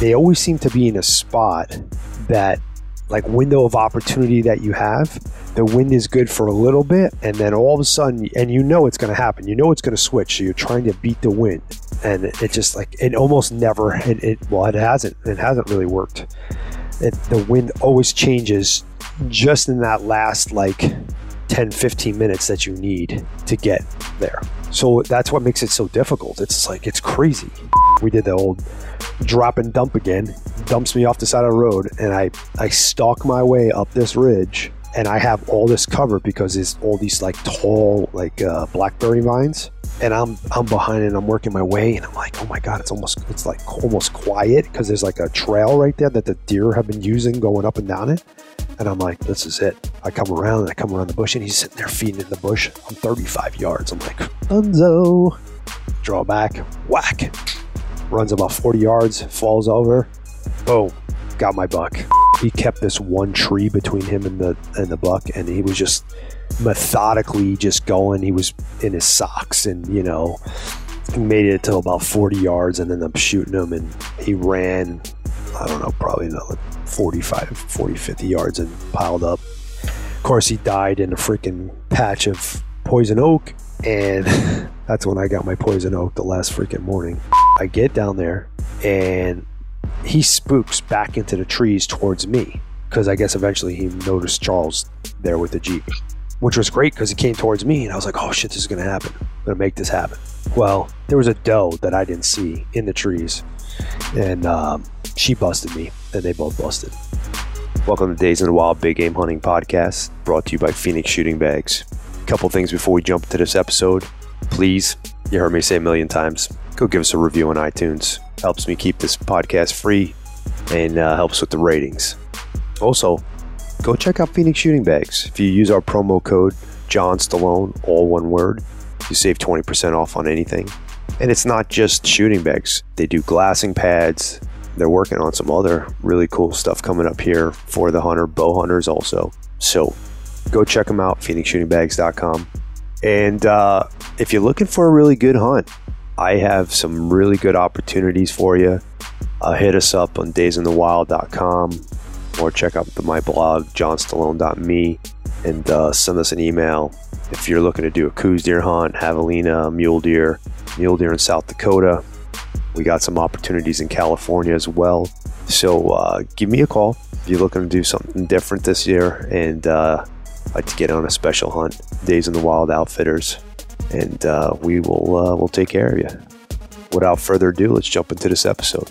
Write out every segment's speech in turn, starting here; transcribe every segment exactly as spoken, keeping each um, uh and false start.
they always seem to be in a spot that, like, window of opportunity that you have, the wind is good for a little bit, and then all of a sudden, and you know it's going to happen, you know it's going to switch, so you're trying to beat the wind, and it just, like, it almost never, it, it well, it hasn't, it hasn't really worked. It, the wind always changes just in that last, like, ten, fifteen minutes that you need to get there. So that's what makes it so difficult. It's like, it's crazy. We did the old drop and dump again, dumps me off the side of the road, and I, I stalk my way up this ridge, and I have all this cover because there's all these like tall, like uh, blackberry vines, and I'm I'm behind it, and I'm working my way, and I'm like, oh my God, it's almost, it's like almost quiet because there's like a trail right there that the deer have been using going up and down it. And I'm like, this is it. I come around, and I come around the bush, and he's sitting there feeding in the bush. I'm thirty-five yards. I'm like, Unzo. Draw back, whack. Runs about forty yards, falls over. Boom, got my buck. He kept this one tree between him and the and the buck, and he was just methodically just going. He was in his socks, and, you know, he made it to about forty yards, and then I'm shooting him, and he ran, I don't know, probably another forty-five, forty, fifty yards and piled up. Of course, he died in a freaking patch of poison oak, and that's when I got my poison oak the last freaking morning. I get down there, and he spooks back into the trees towards me, because I guess eventually he noticed Charles there with the Jeep, which was great because he came towards me, and I was like, oh shit, this is going to happen. I'm going to make this happen. Well, there was a doe that I didn't see in the trees, and um, she busted me, and they both busted. Welcome to Days in the Wild Big Game Hunting Podcast, brought to you by Phoenix Shooting Bags. A couple things before we jump into this episode. Please, you heard me say a million times, go give us a review on iTunes. Helps me keep this podcast free and uh, helps with the ratings. Also, go check out Phoenix Shooting Bags. If you use our promo code John Stallone, all one word, you save twenty percent off on anything. And it's not just shooting bags. They do glassing pads. They're working on some other really cool stuff coming up here for the hunter, bow hunters also. So go check them out, phoenix shooting bags dot com. And uh, if you're looking for a really good hunt, I have some really good opportunities for you. Uh, hit us up on days in the wild dot com or check out the, my blog, john stallone dot me, and uh, send us an email if you're looking to do a Coues deer hunt, javelina, mule deer, mule deer in South Dakota. We got some opportunities in California as well. So uh, give me a call if you're looking to do something different this year and uh, like to get on a special hunt. Days in the Wild Outfitters. And uh, we will uh, we'll take care of you. Without further ado, let's jump into this episode.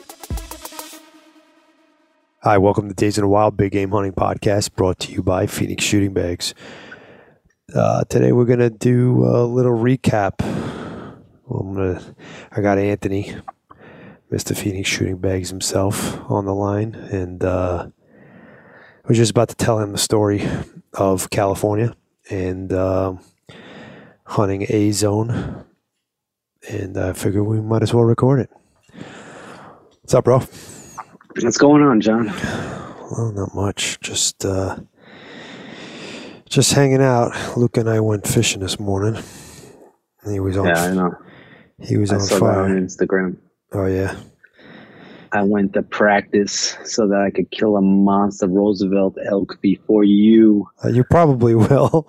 Hi, welcome to Days in the Wild Big Game Hunting Podcast, brought to you by Phoenix Shooting Bags. Uh, today we're gonna do a little recap. Well, I'm gonna. I got Anthony, Mister Phoenix Shooting Bags himself, on the line, and uh, I was just about to tell him the story of California and. Uh, hunting A zone, and I figured we might as well record it. What's up, bro? What's going on, John? Well, not much. Just uh, just hanging out. Luke and I went fishing this morning. He was on. Yeah, I know. He was I on saw fire that on Instagram. Oh yeah. I went to practice so that I could kill a monster Roosevelt elk before you. Uh, you probably will.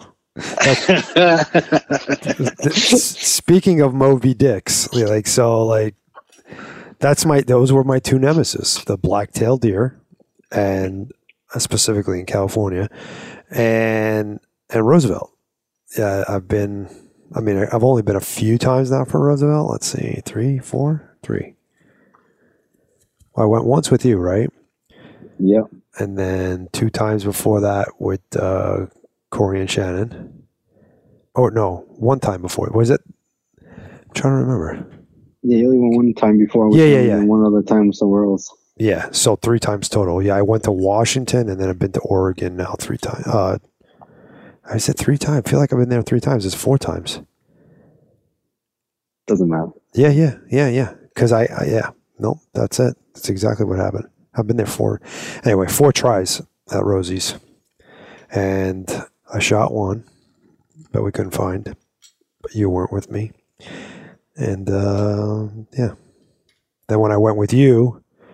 Speaking of Moby Dicks, like so, like that's my those were my two nemesis: the black-tailed deer, and uh, specifically in California, and and Roosevelt. Yeah, I've been. I mean, I've only been a few times now for Roosevelt. Let's see, three, four, three. Well, I went once with you, right? Yeah, and then two times before that with. Uh, Corey and Shannon. Oh, no. One time before. Was it? I'm trying to remember. Yeah, you only went one time before. Yeah, yeah, yeah. One other time somewhere else. Yeah, so three times total. Yeah, I went to Washington, and then I've been to Oregon now three times. Uh, I said three times. I feel like I've been there three times. It's four times. Doesn't matter. Yeah, yeah, yeah, yeah. Because I, I, yeah. Nope, that's it. That's exactly what happened. I've been there four. Anyway, four tries at Rosie's. And I shot one, but we couldn't find. But you weren't with me. And, uh, yeah. Then when I went with you,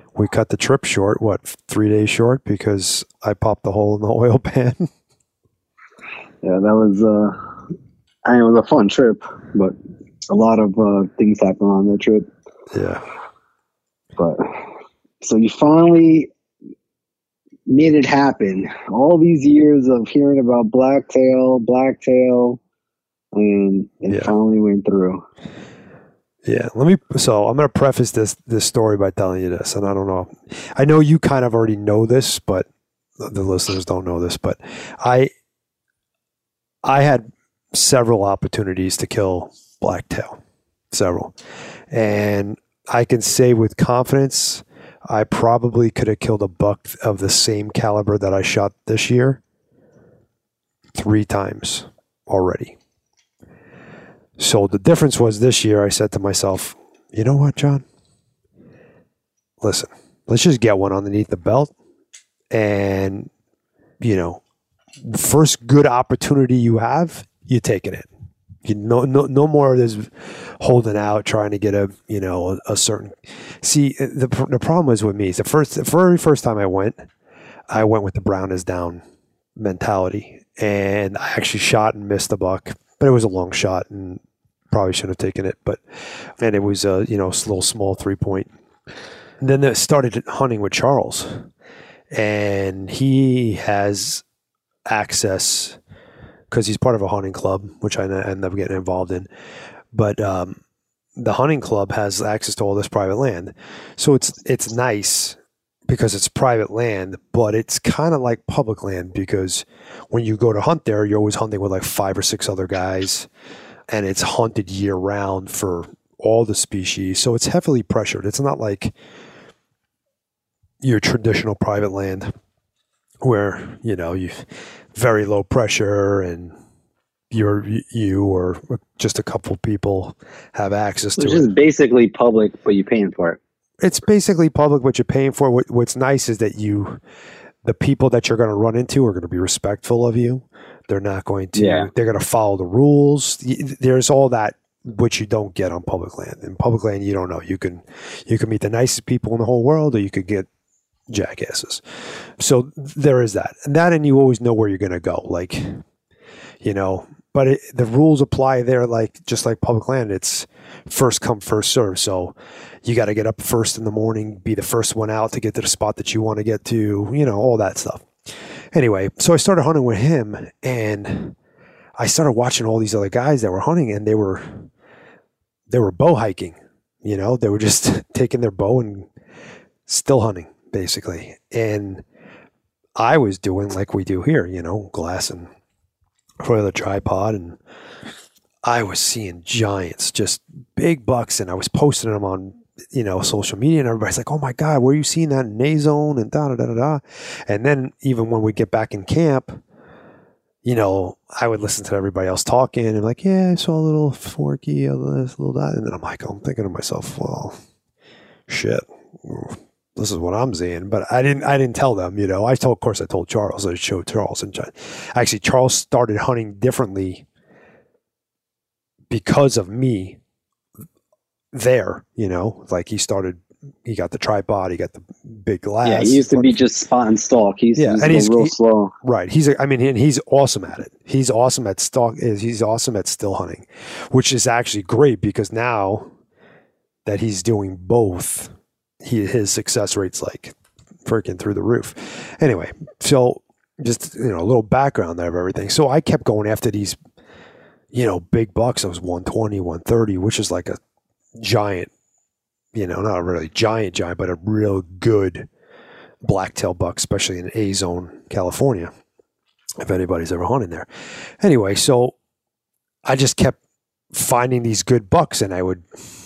we cut the trip short, what, three days short because I popped the hole in the oil pan. Yeah, that was, uh, I mean, it was a fun trip, but a lot of uh, things happened on that trip. Yeah. But, so you finally made it happen. All these years of hearing about blacktail, blacktail, and it Yeah. finally went through. Yeah, let me. So I'm going to preface this this story by telling you this, and I don't know. I know you kind of already know this, but the listeners don't know this. But I, I had several opportunities to kill blacktail, several, and I can say with confidence, I probably could have killed a buck of the same caliber that I shot this year three times already. So the difference was this year I said to myself, you know what, John? Listen, let's just get one underneath the belt. And, you know, the first good opportunity you have, you take it in. You no, no, no more of this holding out, trying to get a, you know, a, a certain. See, the the problem is with me. It's the first, the very first time I went, I went with the brown is down mentality, and I actually shot and missed the buck, but it was a long shot and probably shouldn't have taken it. But and it was a you know little small three point. And then I started hunting with Charles, and he has access because he's part of a hunting club, which I end up getting involved in. But um, the hunting club has access to all this private land, so it's it's nice because it's private land, but it's kind of like public land because when you go to hunt there, you're always hunting with like five or six other guys, and it's hunted year round for all the species. So it's heavily pressured. It's not like your traditional private land where, you know, you very low pressure and you're you or just a couple people have access to it. Which is basically public, but you're paying for it. It's basically public, what you're paying for. What, what's nice is that you, the people that you're going to run into are going to be respectful of you. They're not going to, Yeah. they're going to follow the rules. There's all that which you don't get on public land. In public land, you don't know. You can, you can meet the nicest people in the whole world, or you could get jackasses. So there is that. And that, and you always know where you're going to go. Like, you know, but it, the rules apply there, like just like public land. It's first come, first serve. So you got to get up first in the morning, be the first one out to get to the spot that you want to get to, you know, all that stuff. Anyway, so I started hunting with him, and I started watching all these other guys that were hunting, and they were they were bow hiking. You know, they were just taking their bow and still hunting, basically. And I was doing like we do here, you know, glass and for the tripod, and I was seeing giants, just big bucks, and I was posting them on, you know, social media, and everybody's like, "Oh my God, where are you seeing that in A zone?" and da da da da da. And then even when we get back in camp, you know, I would listen to everybody else talking, and like, "Yeah, I saw a little forky, a little this, a little that," and then I'm like, I'm thinking to myself, "Well, shit, this is what I'm seeing." But I didn't, I didn't tell them, you know. I told, of course, I told Charles. I showed Charles, and actually, Charles started hunting differently because of me there, you know, like he started, he got the tripod, he got the big glass. Yeah, he used to be just spot and stalk. He's yeah, yeah, and he's real he, slow. Right. He's, I mean, and he's awesome at it. He's awesome at stalk. He's awesome at still hunting, which is actually great because now that he's doing both, he, his success rate's like freaking through the roof. Anyway, so just, you know, a little background there of everything. So I kept going after these, you know, big bucks. I was one twenty, one thirty, which is like a giant, you know, not a really giant, giant, but a real good blacktail buck, especially in A zone, California, if anybody's ever hunted there. Anyway, so I just kept finding these good bucks, and I would,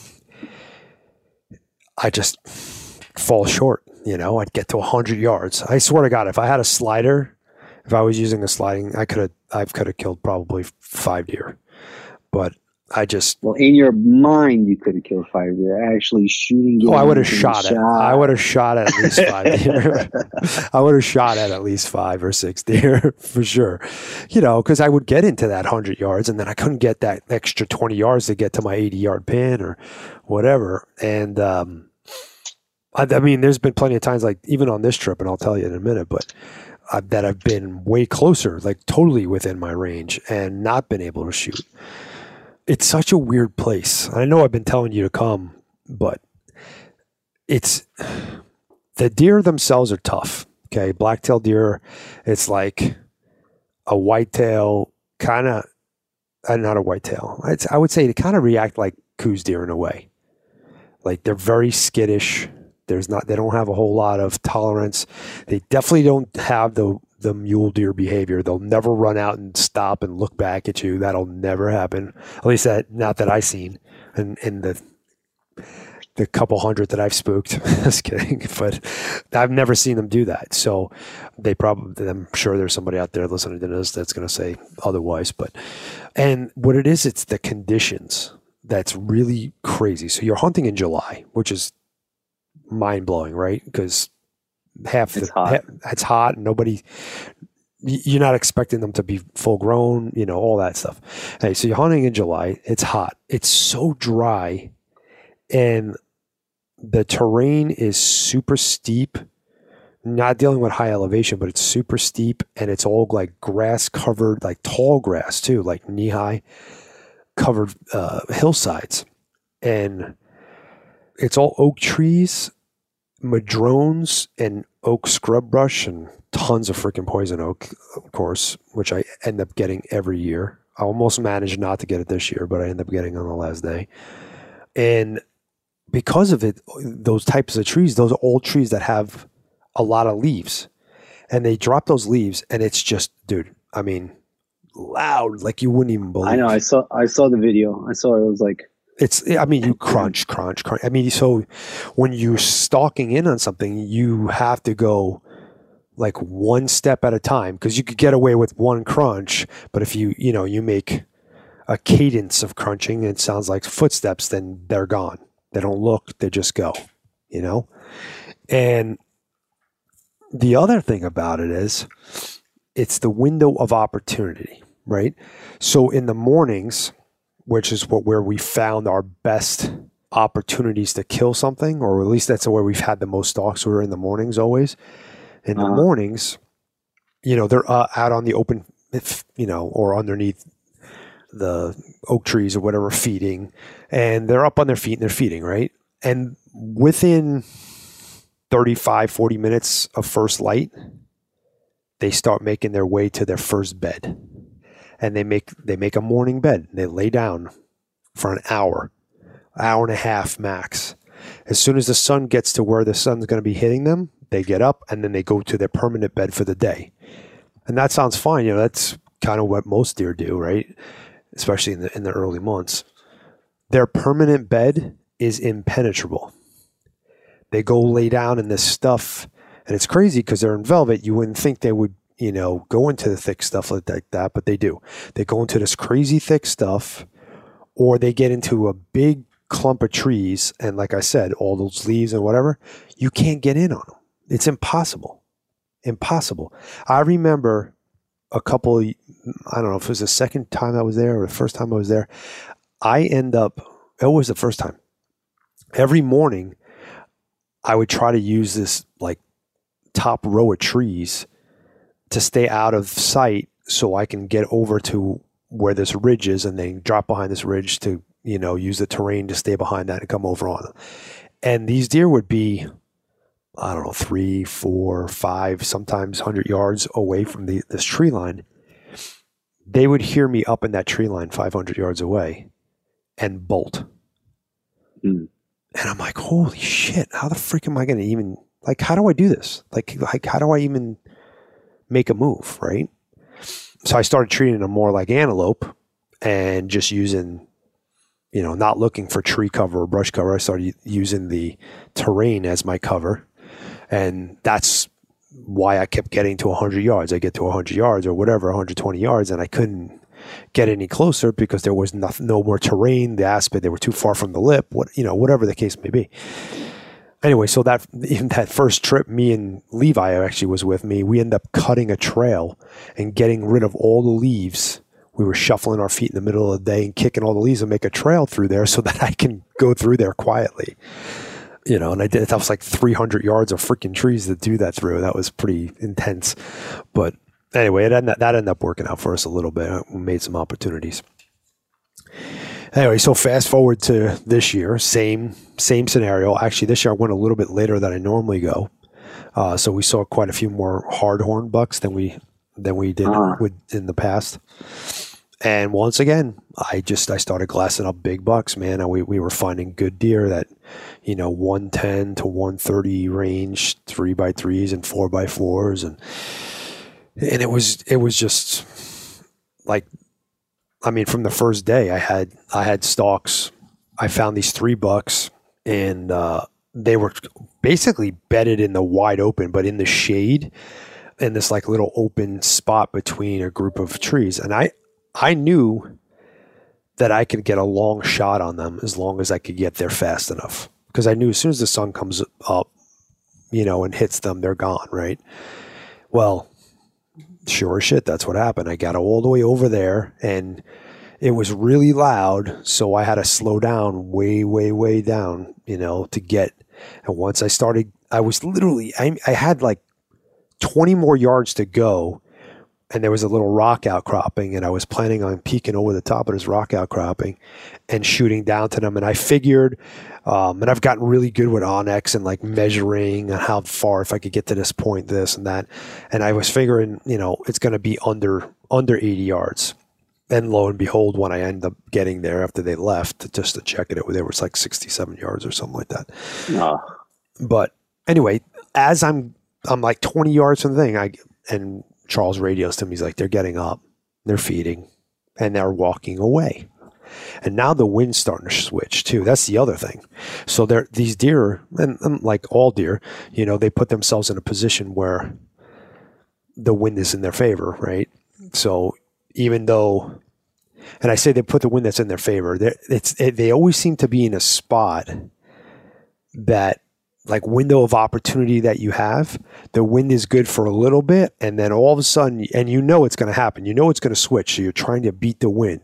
I just fall short, you know, I'd get to one hundred yards. I swear to God, if I had a slider, if I was using a sliding, I could have, I could have killed probably five deer, but I just. Well, in your mind, you could have killed five deer. Actually, shooting. Oh, I would have shot it. I would have shot at at least five deer. I would have shot at at least five or six deer for sure. You know, because I would get into that hundred yards, and then I couldn't get that extra twenty yards to get to my eighty yard pin or whatever. And um, I, I mean, there's been plenty of times, like even on this trip, and I'll tell you in a minute, but uh, that I've been way closer, like totally within my range and not been able to shoot. It's such a weird place. I know I've been telling you to come, but it's, the deer themselves are tough. Okay. Blacktail deer, it's like a whitetail kind of, uh, not a whitetail. It's, I would say they kind of react like Coues deer in a way. Like they're very skittish. There's not, they don't have a whole lot of tolerance. They definitely don't have the, the mule deer behavior. They'll never run out and stop and look back at you. That'll never happen. At least that, not that I've seen in, in the, the couple hundred that I've spooked. Just kidding. But I've never seen them do that. So they probably, I'm sure there's somebody out there listening to this that's going to say otherwise, but, and what it is, it's the conditions that's really crazy. So you're hunting in July, which is mind blowing, right? Because half it's the hot. Half, it's hot. And nobody, you're not expecting them to be full grown, you know, all that stuff. Hey, so you're hunting in July. It's hot. It's so dry, and the terrain is super steep. Not dealing with high elevation, but it's super steep, and it's all like grass covered, like tall grass too, like knee high covered uh, hillsides, and it's all oak trees, madrones, and oak scrub brush, and tons of freaking poison oak, of course, which I end up getting every year. I almost managed not to get it this year, but I end up getting on the last day. And because of it, those types of trees, those are all trees that have a lot of leaves, and they drop those leaves, and it's just, dude, I mean, loud, like you wouldn't even believe. I know. I saw. I saw the video. I saw it. It was like, it's, I mean, you crunch, crunch, crunch. I mean, so when you're stalking in on something, you have to go like one step at a time, because you could get away with one crunch, but if you, you know, you make a cadence of crunching, it sounds like footsteps, then they're gone. They don't look, they just go, you know? And the other thing about it is it's the window of opportunity, right? So in the mornings, which is what where we found our best opportunities to kill something, or at least that's where we've had the most stalks. We're in the mornings always. In the uh-huh. mornings, you know, they're uh, out on the open, if, you know, or underneath the oak trees or whatever, feeding, and they're up on their feet and they're feeding, right? And within thirty-five, forty minutes of first light, they start making their way to their first bed. And they make they make a morning bed. They lay down for an hour, hour and a half max. As soon as the sun gets to where the sun's going to be hitting them, they get up and then they go to their permanent bed for the day. And that sounds fine. You know, that's kind of what most deer do, right? Especially in the in the early months. Their permanent bed is impenetrable. They go lay down in this stuff, and it's crazy because they're in velvet. You wouldn't think they would, you know, go into the thick stuff like that, but they do. They go into this crazy thick stuff, or they get into a big clump of trees, and like I said, all those leaves and whatever, you can't get in on them. It's impossible. Impossible. I remember a couple of, I don't know if it was the second time I was there or the first time I was there, I end up, it was the first time. Every morning, I would try to use this like top row of trees to stay out of sight so I can get over to where this ridge is and then drop behind this ridge to, you know, use the terrain to stay behind that and come over on them. And these deer would be, I don't know, three, four, five, sometimes one hundred yards away from the, this tree line. They would hear me up in that tree line five hundred yards away and bolt. Mm. And I'm like, holy shit, how the freak am I going to even, like, how do I do this? Like, like, how do I even make a move, right? So I started treating them more like antelope and just using, you know, not looking for tree cover or brush cover. I started using the terrain as my cover. And that's why I kept getting to one hundred yards. I get to one hundred yards or whatever, one hundred twenty yards, and I couldn't get any closer because there was nothing, no more terrain. The aspen, they were too far from the lip. What, you know, whatever the case may be. Anyway, so that even that first trip, me and Levi actually was with me. We ended up cutting a trail and getting rid of all the leaves. We were shuffling our feet in the middle of the day and kicking all the leaves and make a trail through there so that I can go through there quietly. You know, and I did, that was like three hundred yards of freaking trees to do that through. That was pretty intense. But anyway, it ended, that ended up working out for us a little bit. We made some opportunities. Anyway, so fast forward to this year, same same scenario. Actually, this year I went a little bit later than I normally go. Uh, so we saw quite a few more hardhorn bucks than we than we did uh. with, in the past. And once again, I just I started glassing up big bucks, man. And we, we were finding good deer that, you know, one ten to one thirty range, three by threes and four by fours, and and it was it was just like, I mean, from the first day, I had I had stalks. I found these three bucks, and uh, they were basically bedded in the wide open, but in the shade, in this like little open spot between a group of trees, and I. I knew that I could get a long shot on them as long as I could get there fast enough. Because I knew as soon as the sun comes up, you know, and hits them, they're gone, right? Well, sure as shit, that's what happened. I got all the way over there, and it was really loud, so I had to slow down way, way, way down, you know, to get. And once I started, I was literally, I, I had like twenty more yards to go. And there was a little rock outcropping, and I was planning on peeking over the top of this rock outcropping and shooting down to them. And I figured, um, and I've gotten really good with Onyx and like measuring and how far, if I could get to this point, this and that. And I was figuring, you know, it's going to be under under eighty yards. And lo and behold, when I end up getting there after they left, just to check it, it was like sixty-seven yards or something like that. No. But anyway, as I'm I'm like twenty yards from the thing, I and Charles radios to me. He's like, they're getting up, they're feeding, and they're walking away. And now the wind's starting to switch too. That's the other thing. So they're these deer, and, and like all deer, you know, they put themselves in a position where the wind is in their favor, right? So even though, and I say they put the wind that's in their favor, it's it, they always seem to be in a spot that, like, window of opportunity that you have, the wind is good for a little bit, and then all of a sudden, and you know it's going to happen. You know it's going to switch, so you're trying to beat the wind.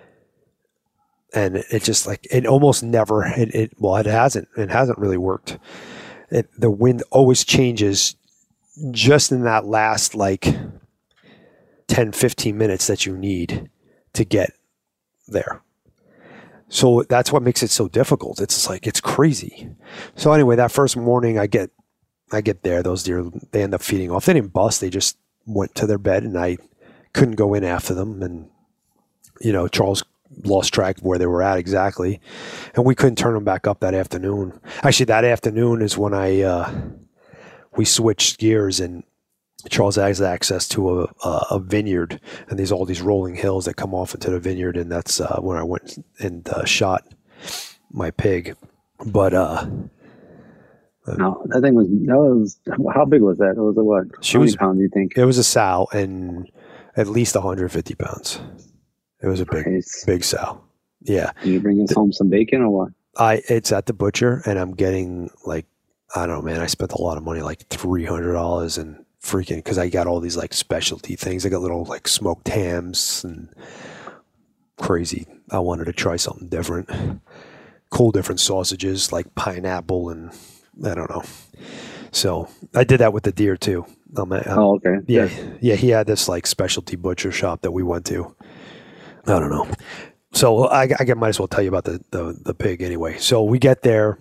And it just, like, it almost never, it, it well, it hasn't, it hasn't really worked. It, the wind always changes just in that last, like, ten, fifteen minutes that you need to get there. So that's what makes it so difficult. It's like, it's crazy. So anyway, that first morning I get, I get there, those deer, they end up feeding off. They didn't bust. They just went to their bed, and I couldn't go in after them. And, you know, Charles lost track of where they were at exactly. And we couldn't turn them back up that afternoon. Actually, that afternoon is when I, uh, we switched gears, and Charles has access to a, a, a vineyard, and there's all these rolling hills that come off into the vineyard, and that's uh, where I went and uh, shot my pig. But uh, no, that thing was that was how big was that? It was a what? She how was, many pounds do you think? It was a sow, and at least one hundred fifty pounds. It was a big, nice. big sow. Yeah. Did you bring us home some bacon or what? I it's at the butcher, and I'm getting like, I don't know, man. I spent a lot of money, like three hundred dollars, and freaking, because I got all these like specialty things. I got little like smoked hams and crazy. I wanted to try something different. Cool, different sausages like pineapple and I don't know. So I did that with the deer too. Um, I, oh, okay. Yeah, yeah, yeah. He had this like specialty butcher shop that we went to. I don't know. So I, I might as well tell you about the, the, the pig anyway. So we get there,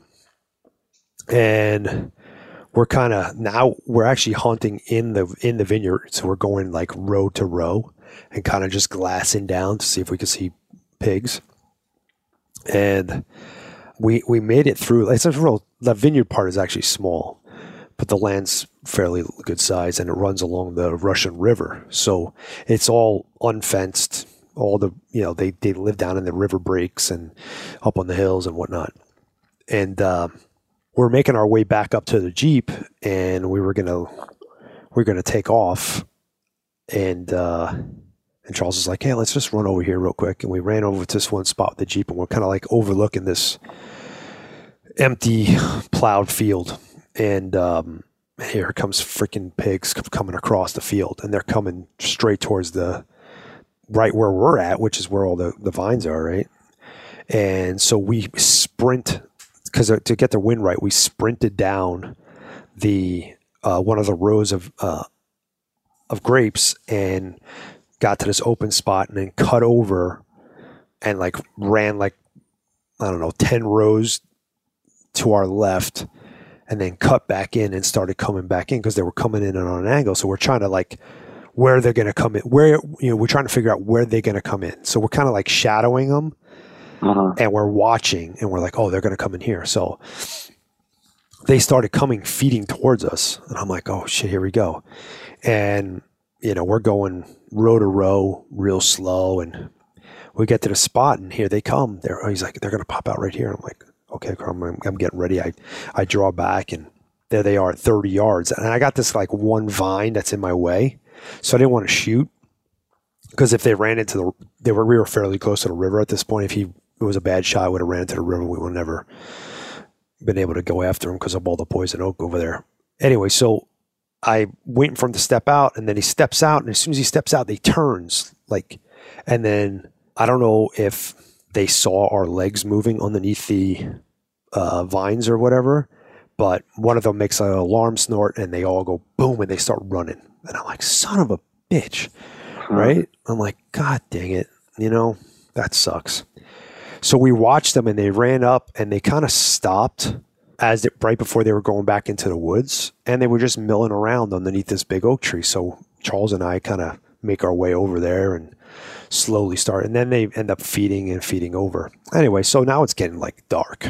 and we're kind of now we're actually hunting in the in the vineyard. So we're going like row to row and kind of just glassing down to see if we can see pigs. And we we made it through. It's a real the vineyard part is actually small, but the land's fairly good size, and it runs along the Russian River. So it's all unfenced. All the, you know, they, they live down in the river breaks and up on the hills and whatnot. And uh, we're making our way back up to the Jeep, and we were going to, we are going to take off. And, uh, and Charles was like, hey, let's just run over here real quick. And we ran over to this one spot with the Jeep, and we're kind of like overlooking this empty plowed field. And um, here comes freaking pigs coming across the field, and they're coming straight towards the, right where we're at, which is where all the, the vines are, right? And so we sprint because to get the wind right, we sprinted down the uh, one of the rows of uh, of grapes and got to this open spot and then cut over and like ran like, I don't know, ten rows to our left and then cut back in and started coming back in because they were coming in on an angle. So we're trying to like where they're going to come in, where, you know, we're trying to figure out where they're going to come in. So we're kind of like shadowing them uh-huh. and we're watching and we're like, oh, they're going to come in here. So they started coming, feeding towards us. And I'm like, oh shit, here we go. And, you know, we're going row to row real slow. And we get to the spot and here they come. They're, he's like, they're going to pop out right here. I'm like, okay, I'm, I'm getting ready. I, I draw back and there they are at thirty yards. And I got this like one vine that's in my way. So I didn't want to shoot because if they ran into the, they were, we were fairly close to the river at this point. If he, it was a bad shot, I would have ran into the river. We would never been able to go after him because of all the poison oak over there. Anyway, so I waiting for him to step out and then he steps out. And as soon as he steps out, they turns like, and then I don't know if they saw our legs moving underneath the uh, vines or whatever, but one of them makes an alarm snort and they all go boom and they start running. And I'm like, son of a bitch, right? I'm like, God dang it. You know, that sucks. So we watched them and they ran up and they kind of stopped as it, right before they were going back into the woods and they were just milling around underneath this big oak tree. So Charles and I kind of make our way over there and slowly start. And then they end up feeding and feeding over. Anyway, so now it's getting like dark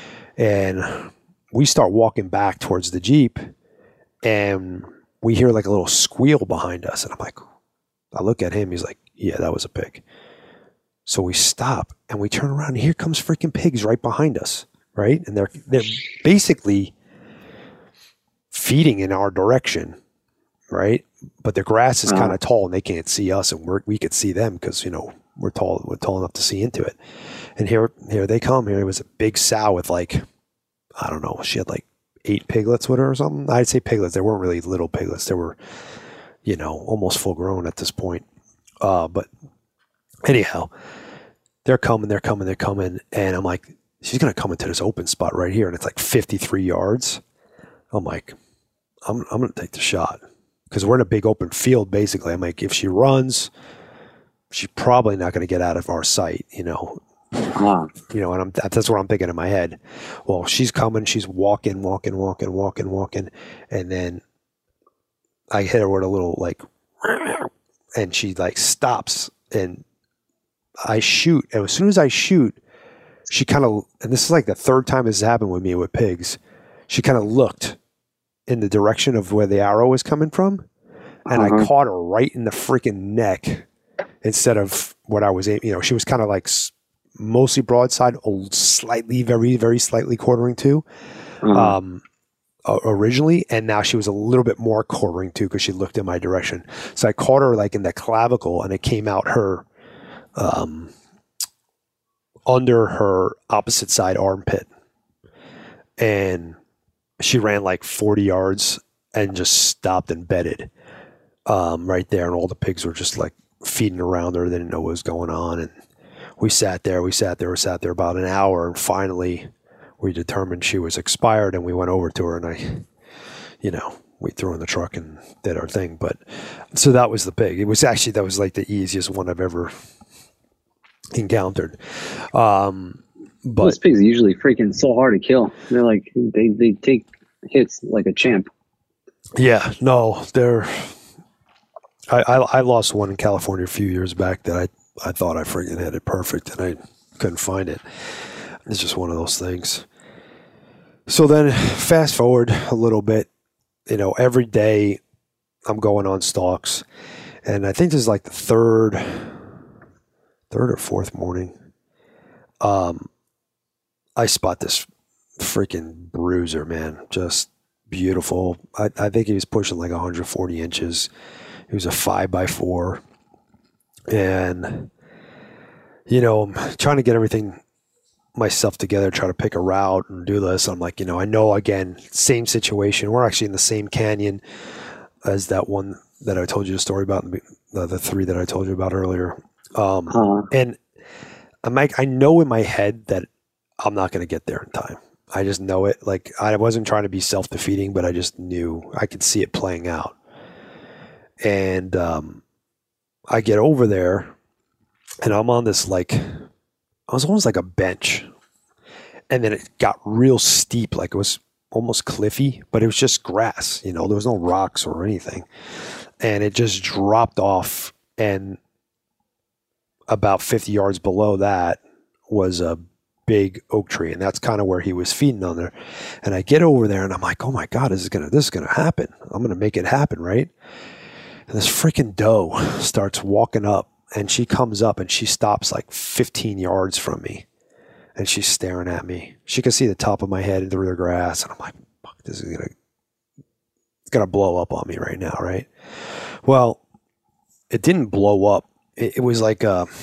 and we start walking back towards the Jeep and we hear like a little squeal behind us. And I'm like, I look at him. He's like, yeah, that was a pig. So we stop and we turn around and here comes freaking pigs right behind us. Right. And they're, they're basically feeding in our direction. Right. But the grass is uh-huh. kind of tall and they can't see us and we're, we could see them because, you know, we're tall, we're tall enough to see into it. And here, here they come. Here was a big sow with like, I don't know, she had like eight piglets with her or something. I'd say piglets. They weren't really little piglets. They were, you know, almost full grown at this point. Uh, but anyhow, they're coming, they're coming, they're coming. And I'm like, she's going to come into this open spot right here. And it's like fifty-three yards. I'm like, I'm, I'm going to take the shot because we're in a big open field, basically. I'm like, if she runs, she's probably not going to get out of our sight, you know. Uh, you know, and I'm, that's what I'm thinking in my head. Well, she's coming, she's walking, walking, walking, walking, walking. And then I hit her with a little like, and she like stops and I shoot. And as soon as I shoot, she kind of, and this is like the third time this has happened with me with pigs. She kind of looked in the direction of where the arrow was coming from. And uh-huh. I caught her right in the freaking neck instead of what I was, you know, she was kind of like mostly broadside, slightly, very, very slightly quartering to mm-hmm. um, originally. And now she was a little bit more quartering to because she looked in my direction. So I caught her like in the clavicle and it came out her um, under her opposite side armpit. And she ran like forty yards and just stopped and bedded um, right there. And all the pigs were just like feeding around her. They didn't know what was going on. And we sat there, we sat there, we sat there about an hour, and finally we determined she was expired, and we went over to her, and I, you know, we threw her in the truck and did our thing. But so that was the pig. It was actually, that was like the easiest one I've ever encountered. Um, but those pigs are usually freaking so hard to kill. They're like, they, they take hits like a champ. Yeah, no, they're, I, I, I lost one in California a few years back that I, I thought I freaking had it perfect and I couldn't find it. It's just one of those things. So then fast forward a little bit, you know, every day I'm going on stalks and I think this is like the third, third or fourth morning. Um, I spot this freaking bruiser, man, just beautiful. I, I think he was pushing like one hundred forty inches. He was a five by four. And, you know, I'm trying to get everything myself together, try to pick a route and do this. I'm like, you know, I know, again, same situation. We're actually in the same canyon as that one that I told you the story about, the, the three that I told you about earlier. Um, uh-huh. And I'm like, I know in my head that I'm not going to get there in time. I just know it. Like, I wasn't trying to be self-defeating, but I just knew I could see it playing out. And um, I get over there, and I'm on this, like, I was almost like a bench. And then it got real steep, like it was almost cliffy, but it was just grass, you know, there was no rocks or anything. And it just dropped off, and about fifty yards below that was a big oak tree, and that's kind of where he was feeding on there. And I get over there, and I'm like, oh my God, this is gonna this is gonna happen. I'm gonna make it happen, right? And this freaking doe starts walking up, and she comes up, and she stops like fifteen yards from me. And she's staring at me. She can see the top of my head through the grass. And I'm like, fuck, this is going to, it's going to blow up on me right now, right? Well, it didn't blow up. It, it was like, uh,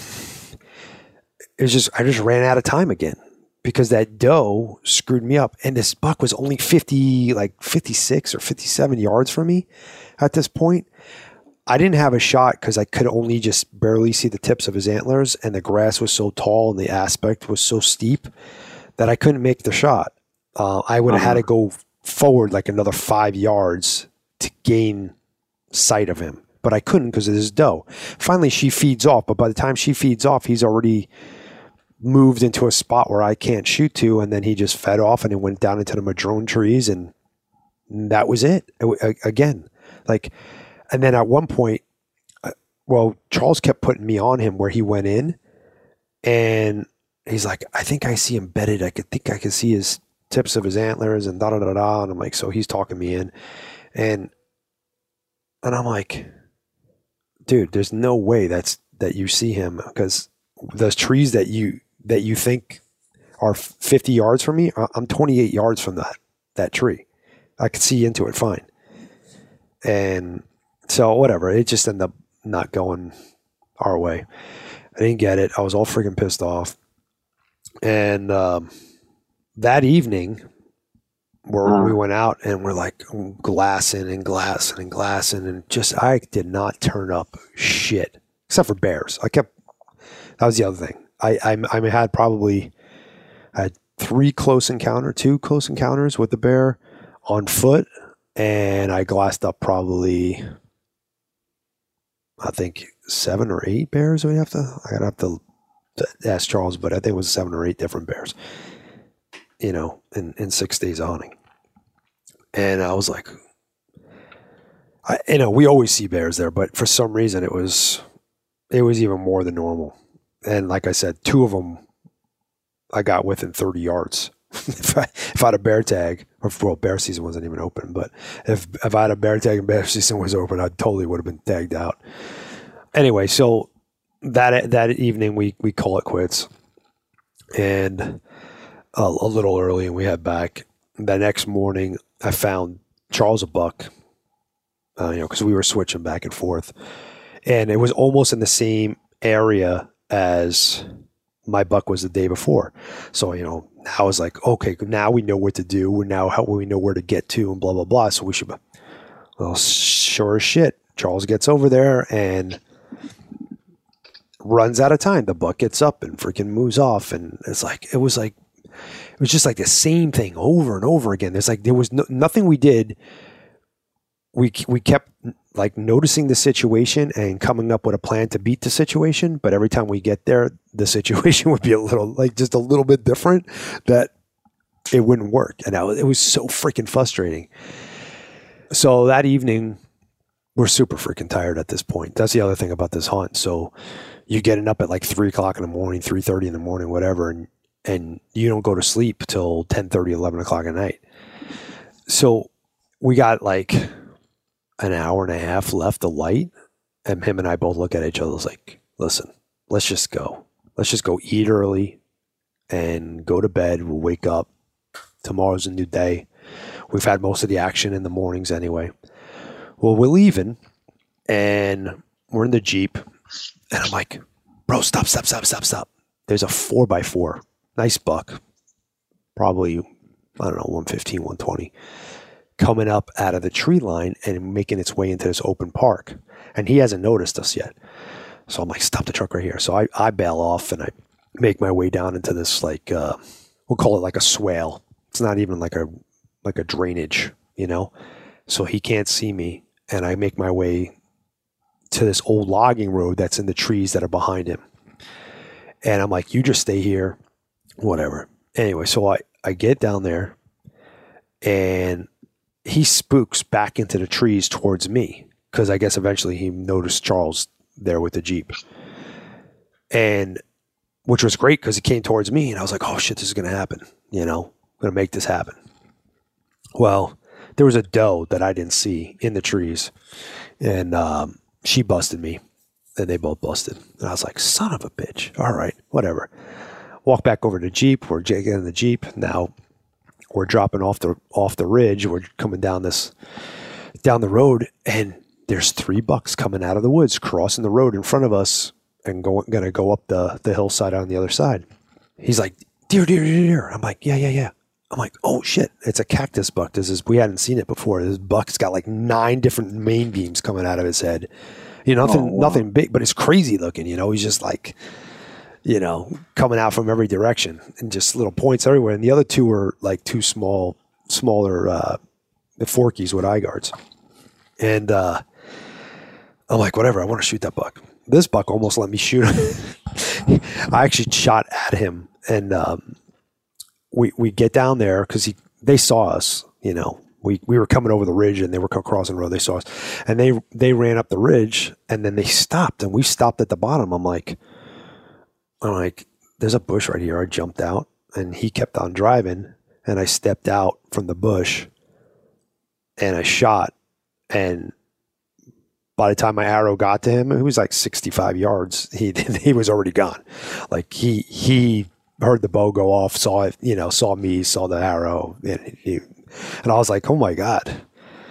it was just, I just ran out of time again because that doe screwed me up. And this buck was only fifty, like fifty-six or fifty-seven yards from me at this point. I didn't have a shot because I could only just barely see the tips of his antlers, and the grass was so tall and the aspect was so steep that I couldn't make the shot. Uh, I would have uh-huh. had to go forward like another five yards to gain sight of him, but I couldn't because of this doe. Finally, she feeds off, but by the time she feeds off, he's already moved into a spot where I can't shoot to, and then he just fed off and it went down into the madrone trees, and that was it. it again, like... And then at one point, well, Charles kept putting me on him where he went in, and he's like, I think I see him bedded. I could think I could see his tips of his antlers and da da da da. And I'm like, so he's talking me in, and and I'm like, dude, there's no way that's that you see him because those trees that you that you think are fifty yards from me, I'm twenty-eight yards from that that tree. I could see into it fine, and. So whatever, it just ended up not going our way. I didn't get it. I was all freaking pissed off. And um, that evening, where uh. we went out and we're like glassing and glassing and glassing, and just I did not turn up shit except for bears. I kept. That was the other thing. I I, I had probably I had three close encounter, two close encounters with the bear on foot, and I glassed up probably. I think seven or eight bears. We have to. I gotta have to, to ask Charles, but I think it was seven or eight different bears. You know, in, in six days of hunting, and I was like, I you know we always see bears there, but for some reason it was it was even more than normal. And like I said, two of them I got within thirty yards. if, I, if I had a bear tag, or well, bear season wasn't even open, but if if I had a bear tag and bear season was open, I totally would have been tagged out. Anyway, so that that evening we we call it quits, and a, a little early, and we head back. The next morning, I found Charles a buck, uh, you know, because we were switching back and forth, and it was almost in the same area as my buck was the day before. So, you know, I was like, okay, now we know what to do. We're now how we know where to get to and blah, blah, blah. So we should, well, sure as shit, Charles gets over there and runs out of time. The buck gets up and freaking moves off. And it's like, it was like, it was just like the same thing over and over again. There's like, there was no, nothing we did. We, we kept like noticing the situation and coming up with a plan to beat the situation. But every time we get there, the situation would be a little, like just a little bit different that it wouldn't work. And I was, it was so freaking frustrating. So that evening, we're super freaking tired at this point. That's the other thing about this hunt. So you're getting up at like three o'clock in the morning, three thirty in the morning, whatever. And, and you don't go to sleep till ten thirty, eleven o'clock at night. So we got like an hour and a half left of light, and him and I both look at each other like, listen, let's just go. Let's just go eat early and go to bed. We'll wake up. Tomorrow's a new day. We've had most of the action in the mornings anyway. Well, we're leaving, and we're in the Jeep, and I'm like, bro, stop, stop, stop, stop, stop. There's a four by four. Nice buck. Probably, I don't know, one fifteen, one twenty. Coming up out of the tree line and making its way into this open park. And he hasn't noticed us yet. So I'm like, stop the truck right here. So I, I bail off and I make my way down into this, like, uh, we'll call it like a swale. It's not even like a like a drainage, you know? So he can't see me. And I make my way to this old logging road that's in the trees that are behind him. And I'm like, you just stay here, whatever. Anyway, so I, I get down there and he spooks back into the trees towards me because I guess eventually he noticed Charles there with the Jeep. And which was great because he came towards me and I was like, oh shit, this is going to happen. You know, I'm going to make this happen. Well, there was a doe that I didn't see in the trees and um, she busted me and they both busted. And I was like, son of a bitch. All right, whatever. Walk back over to the Jeep. We're getting in the Jeep. Now we're dropping off the off the ridge. We're coming down this down the road and there's three bucks coming out of the woods, crossing the road in front of us and going to go up the, the hillside on the other side. He's like, deer, deer, deer, deer. I'm like, yeah, yeah, yeah. I'm like, oh shit, it's a cactus buck. This is, we hadn't seen it before. This buck's got like nine different main beams coming out of his head. You know, nothing, oh, wow. nothing big, but it's crazy looking. You know, he's just like, you know, coming out from every direction and just little points everywhere. And the other two were like two small, smaller, uh, forkies with eye guards. And, uh, I'm like, whatever, I want to shoot that buck. This buck almost let me shoot him. I actually shot at him and, um, we, we get down there cause he, they saw us, you know, we, we were coming over the ridge and they were crossing the road. They saw us and they, they ran up the ridge and then they stopped and we stopped at the bottom. I'm like, I'm like, there's a bush right here. I jumped out and he kept on driving and I stepped out from the bush and I shot. And by the time my arrow got to him, it was like sixty-five yards. He he was already gone. Like he he heard the bow go off, saw it, you know, saw me, saw the arrow, and he, and I was like, oh my God.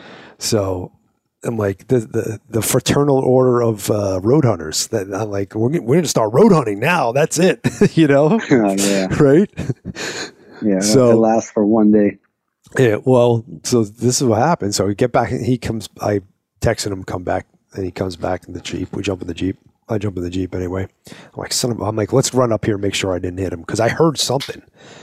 So I'm like the the, the fraternal order of uh, road hunters. That I'm like, we're we're going to start road hunting now. That's it, you know, oh, yeah, right? Yeah, so it lasts for one day. Yeah, well, so this is what happened. So we get back, he comes, I texted him, come back, and he comes back in the Jeep. We jump in the Jeep. I jump in the Jeep anyway. I'm like, son of, I'm like, let's run up here and make sure I didn't hit him because I heard something.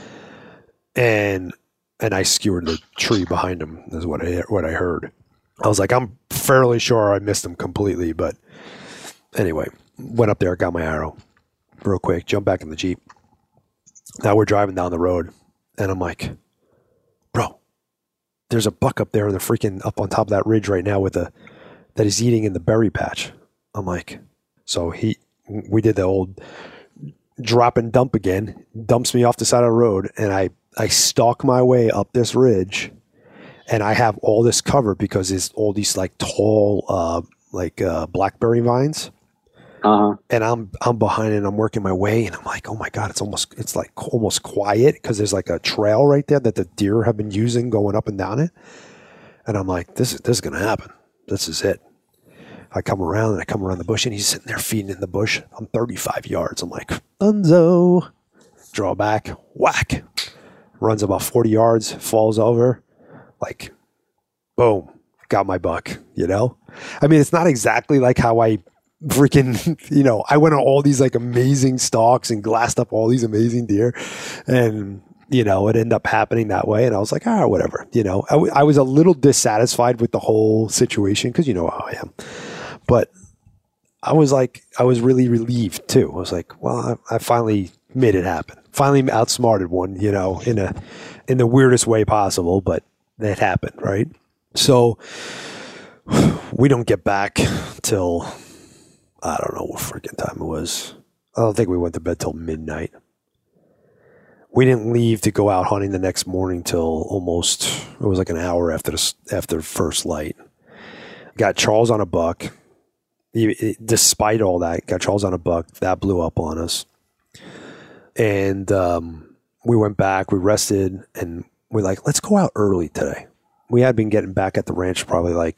And and I skewered the tree behind him is what I, what I heard. I was like, I'm fairly sure I missed him completely. But anyway, went up there, got my arrow real quick, jumped back in the Jeep. Now we're driving down the road, and I'm like, bro, there's a buck up there in the freaking, up on top of that ridge right now with a, that he's eating in the berry patch. I'm like, so he, we did the old drop and dump again, dumps me off the side of the road, and I, I stalk my way up this ridge, and I have all this covered because it's all these like tall, uh, like uh, blackberry vines. Uh-huh. And I'm I'm behind it and I'm working my way and I'm like, oh my God, it's almost it's like almost quiet because there's like a trail right there that the deer have been using going up and down it. And I'm like, this is this is gonna happen. This is it. I come around and I come around the bush and he's sitting there feeding in the bush. I'm thirty-five yards. I'm like, Dunzo. Draw back, whack. Runs about forty yards, falls over, like, boom, got my buck, you know? I mean, it's not exactly like how I freaking, you know, I went on all these like amazing stalks and glassed up all these amazing deer, and you know, it ended up happening that way. And I was like, ah, whatever, you know, I, w- I was a little dissatisfied with the whole situation because you know how I am, but I was like, I was really relieved too. I was like, well, I, I finally made it happen. Finally outsmarted one, you know, in a, in the weirdest way possible, but that happened. Right. So we don't get back till, I don't know what freaking time it was. I don't think we went to bed till midnight. We didn't leave to go out hunting the next morning till almost, it was like an hour after the, after first light. Got Charles on a buck. He, despite all that, got Charles on a buck. That blew up on us. And um, we went back, we rested, and we're like, let's go out early today. We had been getting back at the ranch probably like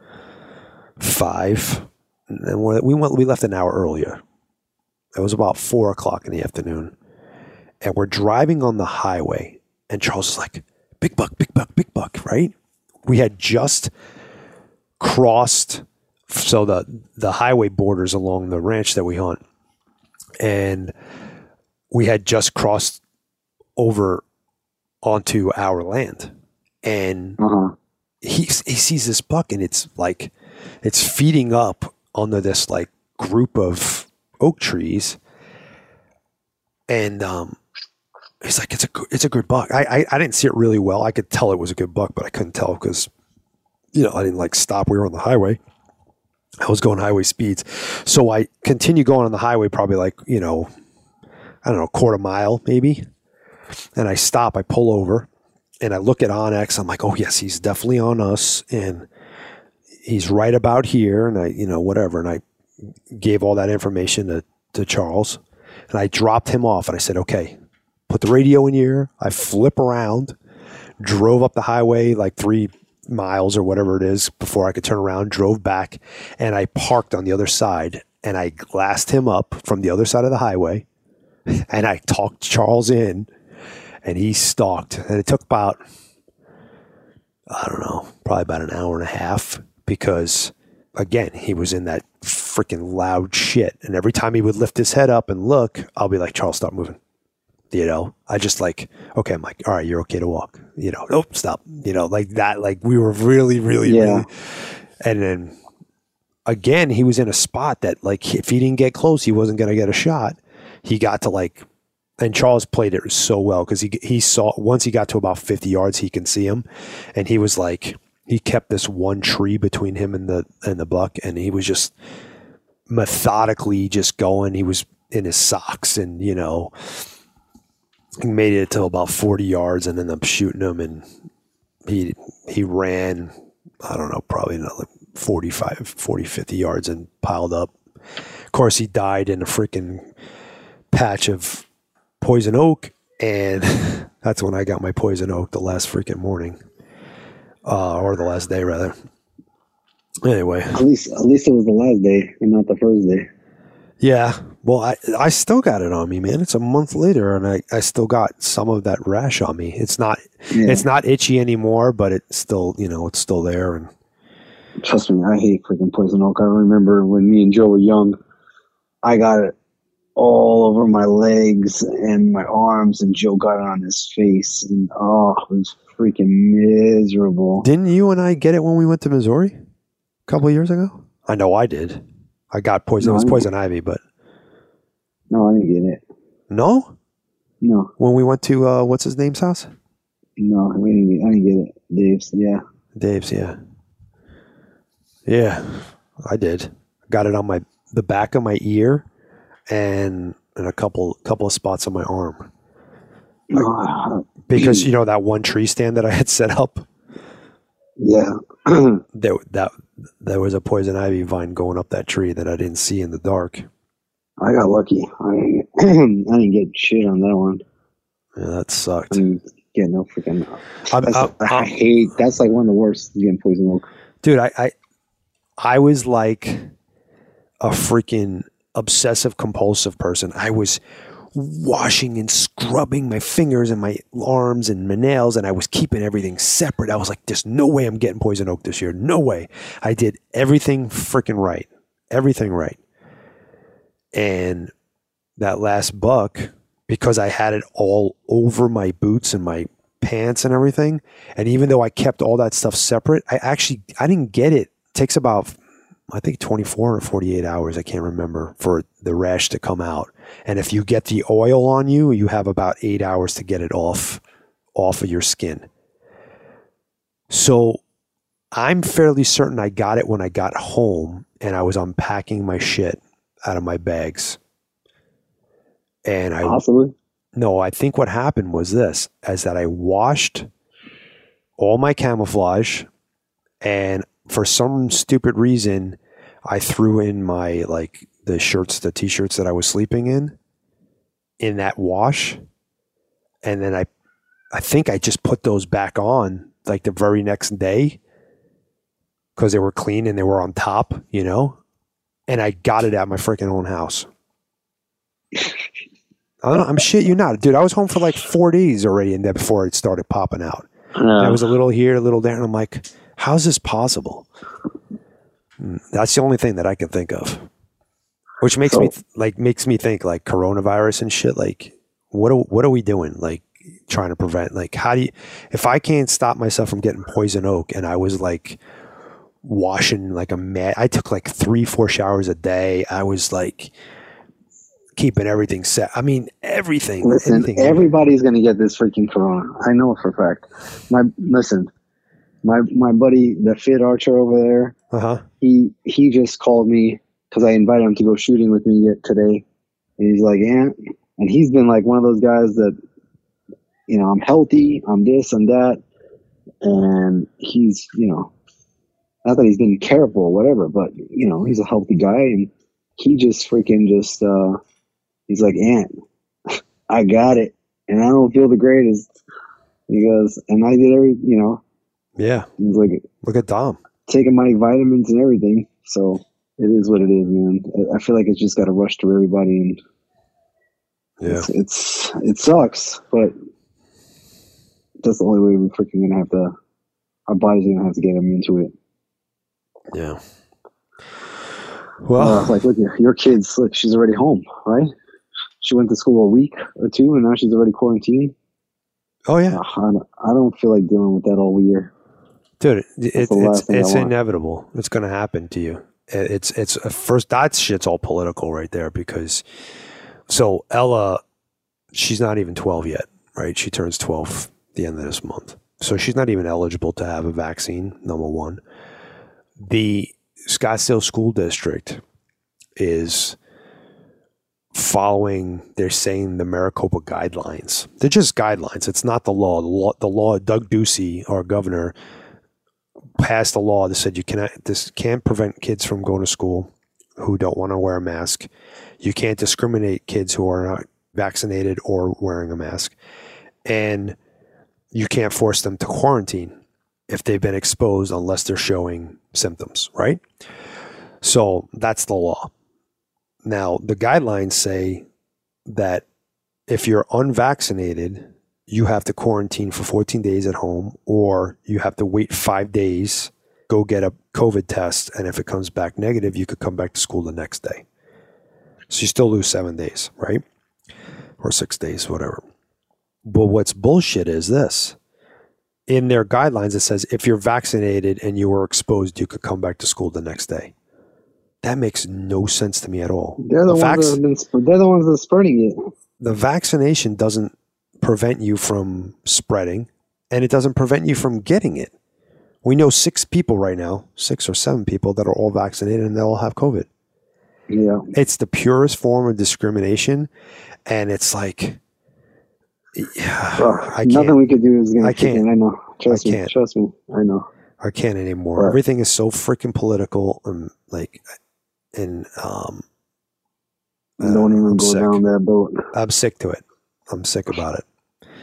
five. And we went, we left an hour earlier. It was about four o'clock in the afternoon. And we're driving on the highway. And Charles is like, big buck, big buck, big buck, right? We had just crossed, so the, the highway borders along the ranch that we hunt. And we had just crossed over onto our land. And Uh-huh. he, he sees this buck and it's like, it's feeding up under this like group of oak trees. And, um, he's like, it's a, it's a good buck. I, I, I didn't see it really well. I could tell it was a good buck, but I couldn't tell because, you know, I didn't like stop. We were on the highway. I was going highway speeds. So I continue going on the highway, probably like, you know, I don't know, quarter mile maybe. And I stop, I pull over and I look at Onyx. I'm like, oh yes, he's definitely on us. And he's right about here. And I, you know, whatever. And I gave all that information to, to Charles and I dropped him off and I said, okay, put the radio in ear. I flip around, drove up the highway like three miles or whatever it is before I could turn around, drove back, and I parked on the other side and I glassed him up from the other side of the highway and I talked Charles in and he stalked. And it took about, I don't know, probably about an hour and a half because, again, he was in that freaking loud shit. And every time he would lift his head up and look, I'll be like, Charles, stop moving. You know, I just like, okay, I'm like, all right, you're okay to walk, you know, nope, stop, you know, like that, like we were really, really, yeah. really, and then again, he was in a spot that like, if he didn't get close, he wasn't going to get a shot. He got to like, and Charles played it so well because he, he saw, once he got to about fifty yards, he can see him. And he was like, he kept this one tree between him and the, and the buck. And he was just methodically just going, he was in his socks and, you know, he made it to about forty yards and ended up shooting him. And he, he ran, I don't know, probably another forty-five, forty, fifty yards and piled up. Of course, he died in a freaking patch of poison oak. And that's when I got my poison oak the last freaking morning, uh, or the last day rather. Anyway, at least, at least it was the last day and not the first day. Yeah. Well, I, I still got it on me, man. It's a month later and I, I still got some of that rash on me. It's not, yeah. It's not itchy anymore, but it's still, you know, it's still there. And trust me, I hate freaking poison oak. I remember when me and Joe were young, I got it all over my legs and my arms and Joe got it on his face and oh, it was freaking miserable. Didn't you and I get it when we went to Missouri a couple of years ago? I know I did. I got poison. No, it was poison ivy, but no, I didn't get it. No, no. When we went to uh, what's his name's house? No, we didn't. Get, I didn't get it. Dave's, yeah. Dave's, yeah, yeah. I did. Got it on my the back of my ear, and and a couple couple of spots on my arm. Uh, because you know that one tree stand that I had set up. Yeah. there that there was a poison ivy vine going up that tree that I didn't see in the dark. I got lucky. I didn't, I didn't get shit on that one. Yeah, that sucked. I didn't get no freaking. I'm, I'm, I I'm, hate. That's like one of the worst getting poison oak. Dude, I, I I was like a freaking obsessive compulsive person. I was washing and scrubbing my fingers and my arms and my nails, and I was keeping everything separate. I was like, there's no way I'm getting poison oak this year. No way. I did everything freaking right. Everything right. And that last buck, because I had it all over my boots and my pants and everything, and even though I kept all that stuff separate, I actually, I didn't get it. It takes about, I think twenty-four or forty-eight hours, I can't remember, for the rash to come out. And if you get the oil on you, you have about eight hours to get it off, off of your skin. So I'm fairly certain I got it when I got home and I was unpacking my shit out of my bags. And I possibly no, I think what happened was this, is that I washed all my camouflage, and for some stupid reason, I threw in my, like, the shirts, the t-shirts that I was sleeping in, in that wash. And then I, I think I just put those back on like the very next day because they were clean and they were on top, you know, and I got it at my freaking own house. I don't know, I'm shit you not, dude. I was home for like four days already, and then before it started popping out, and I was a little here, a little there, and I'm like, how's this possible? That's the only thing that I can think of, which makes so, me th- like makes me think like coronavirus and shit. Like, what are, what are we doing? Like trying to prevent. Like, how do you, if I can't stop myself from getting poison oak, and I was like washing like a mad, I took like three, four showers a day. I was like keeping everything set. I mean, everything. Listen, everything. everybody's going to get this freaking corona. I know for a fact. My listen, my my buddy, the fit archer over there, uh-huh. he he just called me because I invited him to go shooting with me yet today. And he's like, yeah. And he's been like one of those guys that, you know, I'm healthy, I'm this, I'm that. And he's, you know, not that he's been careful or whatever, but, you know, he's a healthy guy. And he just freaking just, uh, he's like, Ant, I got it. And I don't feel the greatest. He goes, and I did every, you know. Yeah. He's like, look at Dom. Taking my vitamins and everything. So it is what it is, man. I feel like it's just got to rush through everybody. And yeah. It's, it's, it sucks, but that's the only way we're freaking going to have to, our body's going to have to get immune to it. Yeah. Well, uh, like, look, your kid's, look, she's already home, right? She went to school a week or two, and now she's already quarantined. Oh, yeah. Uh, I, don't, I don't feel like dealing with that all year. Dude, it, it's it's, it's inevitable. It's going to happen to you. It's, it's, a first, that shit's all political right there because, so Ella, she's not even twelve yet, right? She turns twelve at the end of this month. So she's not even eligible to have a vaccine, number one. The Scottsdale School District is following, they're saying the Maricopa guidelines. They're just guidelines. It's not the law. The law, the law Doug Ducey, our governor, passed a law that said you cannot, this can't prevent kids from going to school who don't want to wear a mask. You can't discriminate kids who are not vaccinated or wearing a mask. And you can't force them to quarantine if they've been exposed unless they're showing symptoms, right? So that's the law. Now, the guidelines say that if you're unvaccinated, you have to quarantine for fourteen days at home, or you have to wait five days, go get a COVID test, and if it comes back negative, you could come back to school the next day. So you still lose seven days, right? Or six days, whatever. But what's bullshit is this. In their guidelines, it says if you're vaccinated and you were exposed, you could come back to school the next day. That makes no sense to me at all. They're the, the ones vac- that have been, they're the ones that are spreading it. The vaccination doesn't prevent you from spreading, and it doesn't prevent you from getting it. We know six people right now, six or seven people that are all vaccinated and they all have COVID. Yeah. It's the purest form of discrimination, and it's like, yeah, well, I can't. Nothing we could do is going to I can't. I know. Trust I me. can't. Trust me. I know. I can't anymore. Right. Everything is so freaking political, and like, and um, don't even I'm go sick. down that boat. I'm sick to it. I'm sick about it.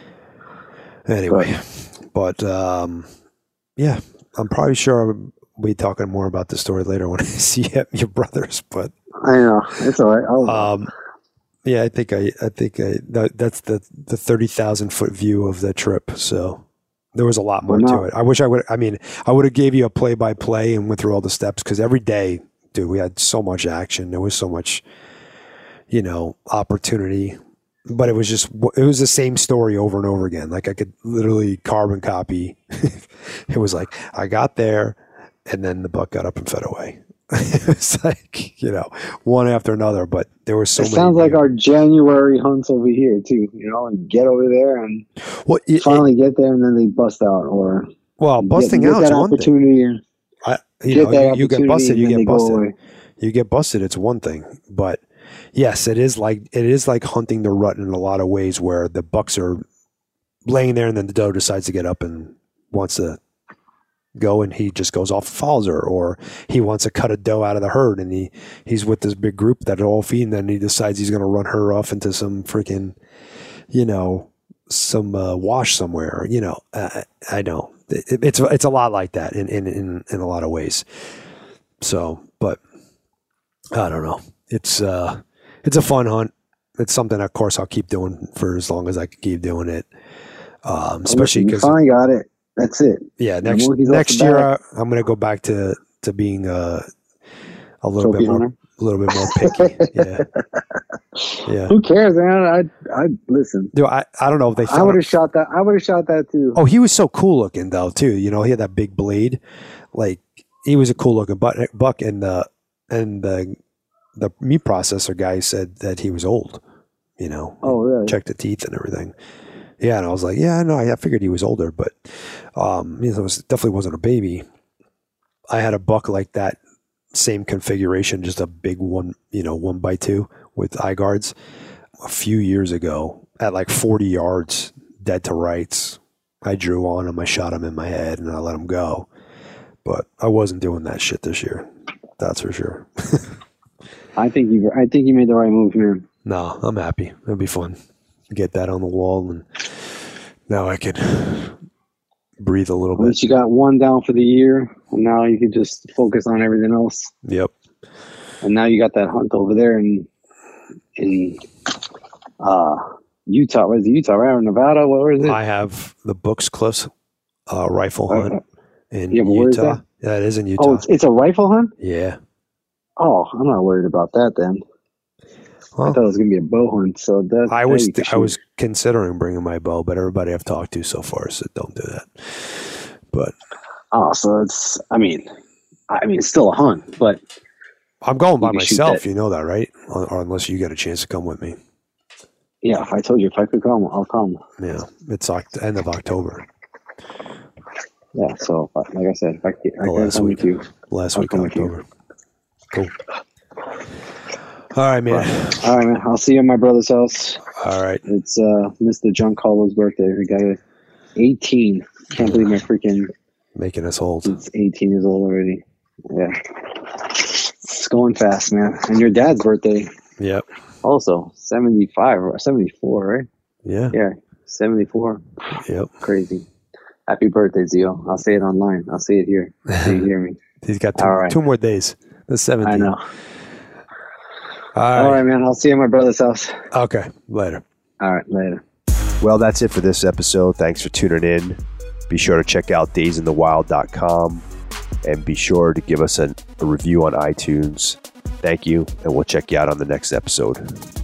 Anyway, but, but um, yeah, I'm probably sure I'll be talking more about the story later when I see your brothers. But I know it's all right. I'll, um, yeah, I think I, I think I, that, that's the the thirty thousand foot view of the trip. So there was a lot more to it. I wish I would. I mean, I would have gave you a play by play and went through all the steps because every day, dude, we had so much action. There was so much, you know, opportunity. But it was just, it was the same story over and over again. Like I could literally carbon copy. It was like, I got there and then the buck got up and fed away. It was like, you know, one after another, but there were so it many. It sounds like our January hunts over here too, you know, and get over there and well, it, finally it, get there and then they bust out or. Well, busting get, out get is that one opportunity thing. And I, you know, you, you get busted, you get busted. You get busted, it's one thing, but yes, it is like it is like hunting the rut in a lot of ways where the bucks are laying there and then the doe decides to get up and wants to go and he just goes off and follows her, or he wants to cut a doe out of the herd and he, he's with this big group that are all feeding and he decides he's going to run her off into some freaking, you know, some uh, wash somewhere, you know, uh, I know it, it's, it's a lot like that in, in, in, in a lot of ways. So, but I don't know. It's, uh, It's a fun hunt. It's something, of course, I'll keep doing for as long as I can keep doing it. Um, especially because you finally got it. That's it. Yeah, next next year I, I'm going to go back to to being uh, a little trophy bit more hunter. a little bit more picky. Yeah. Yeah. Who cares, man? I I listen. Dude, I, I don't know if they I would have shot that. I would have shot that too. Oh, he was so cool looking though, too. You know, he had that big blade. Like he was a cool looking buck, buck and the and the the meat processor guy said that he was old. You know. Oh, really? Checked the teeth and everything. Yeah, and I was like, yeah, no, I figured he was older, but um, you know, it was definitely wasn't a baby. I had a buck like that, same configuration, just a big one, you know, one by two with eye guards a few years ago at like forty yards, dead to rights. I drew on him, I shot him in my head, and I let him go. But I wasn't doing that shit this year. That's for sure. I think you. I think you made the right move here. No, I'm happy. It'll be fun. Get that on the wall, and now I can breathe a little Once bit. you got one down for the year, and now you can just focus on everything else. Yep. And now you got that hunt over there in in uh, Utah. What is it, Utah, right? Or Nevada? What was it? I have the Books Cliffs uh, rifle hunt Uh, in yeah, but where is Utah. that? Yeah, it is in Utah. Oh, it's, it's a rifle hunt? Yeah. Oh, I'm not worried about that then. I Well, thought it was gonna be a bow hunt. So that I that was you can I shoot. was considering bringing my bow, but everybody I've talked to so far said don't do that. But Oh, so it's. I mean, I mean, it's still a hunt, but I'm going by You can shoot myself. that. You know that, right? Or, or unless you get a chance to come with me. yeah. If I told you if I could come, I'll come. Yeah, it's Oct- end of October, Yeah. So, like I said, if I can, I The can last come week. with you. last I'll week come of with you. October. Cool. All right, man. All right, man. I'll see you at my brother's house. All right. It's uh, Mister John Carlo's birthday. We got eighteen. Can't believe my freaking. Making us old. It's eighteen years old already. Yeah. It's going fast, man. And your dad's birthday Yep. also seventy-five or seventy-four, right? Yeah. Yeah, seventy-four. Yep. Crazy. Happy birthday, Zio. I'll say it online. I'll say it here. So you hear me. He's got two, All right. two more days. The seventeen. I know. All right. All right, man. I'll see you at my brother's house. Okay. Later. All right, later. Well, that's it for this episode. Thanks for tuning in. Be sure to check out days in the wild dot com and be sure to give us an, a review on iTunes. Thank you, and we'll check you out on the next episode.